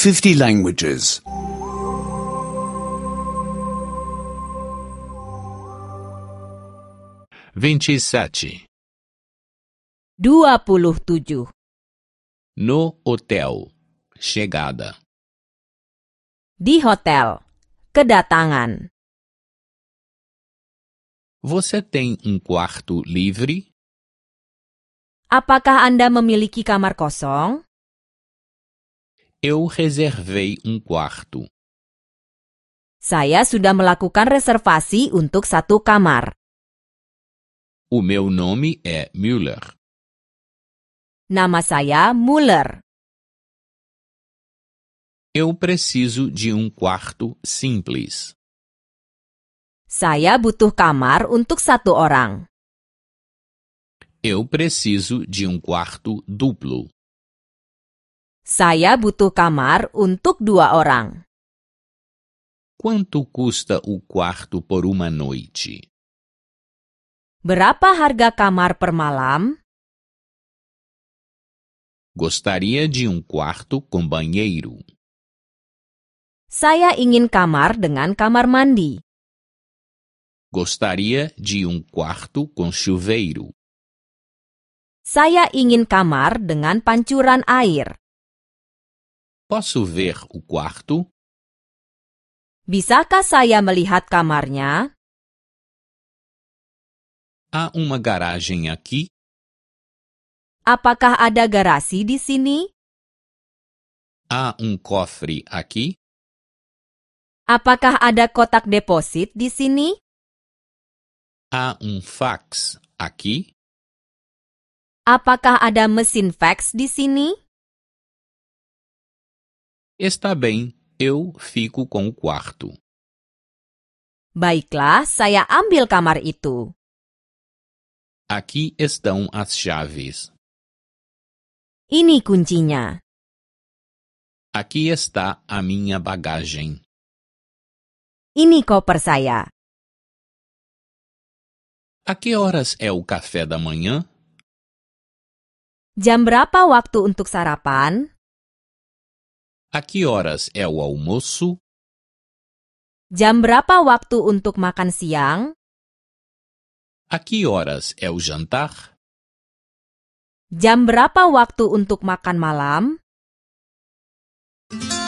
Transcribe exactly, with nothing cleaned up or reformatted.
fifty languages. vinte e sete. dua puluh tujuh. No hotel. Chegada. Di hotel. Kedatangan. Você tem um quarto livre? Apakah Anda memiliki kamar kosong? Eu reservei um quarto. Saya sudah melakukan reservasi untuk satu kamar. O meu nome é Müller. Nama saya Muller. Eu preciso de um quarto simples. Saya butuh kamar untuk satu orang. Eu preciso de um quarto duplo. Saya butuh kamar untuk dua orang. Quanto custa o quarto por uma noite? Berapa harga kamar per malam? Gostaria de um quarto com banheiro. Saya ingin kamar dengan kamar mandi. Gostaria de um quarto com chuveiro. Saya ingin kamar dengan pancuran air. Posso ver o quarto? Bisakah saya melihat kamarnya? Há uma garagem aqui? Apakah ada garasi di sini? Há um cofre aqui? Apakah ada kotak deposit di sini? Há um fax aqui? Apakah ada mesin fax di sini? Está bem, eu fico com o quarto. Baiklah, saya ambil kamar itu. Aqui estão as chaves. Ini kuncinya. Aqui está a minha bagagem. Ini koper saya. A que horas é o café da manhã? Jam berapa waktu untuk sarapan? A que horas é o almoço? Jam berapa waktu untuk makan siang? A que horas é o jantar? Jam berapa waktu untuk makan malam?